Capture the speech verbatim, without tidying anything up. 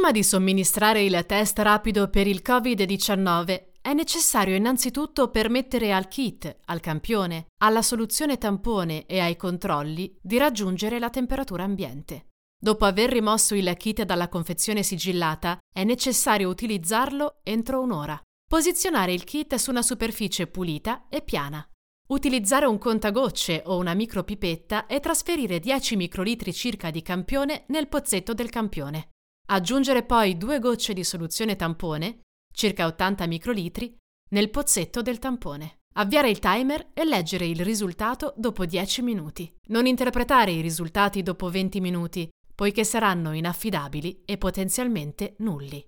Prima di somministrare il test rapido per il covid diciannove è necessario innanzitutto permettere al kit, al campione, alla soluzione tampone e ai controlli di raggiungere la temperatura ambiente. Dopo aver rimosso il kit dalla confezione sigillata, è necessario utilizzarlo entro un'ora. Posizionare il kit su una superficie pulita e piana. Utilizzare un contagocce o una micropipetta e trasferire dieci microlitri circa di campione nel pozzetto del campione. Aggiungere poi due gocce di soluzione tampone, circa ottanta microlitri, nel pozzetto del tampone. Avviare il timer e leggere il risultato dopo dieci minuti. Non interpretare i risultati dopo venti minuti, poiché saranno inaffidabili e potenzialmente nulli.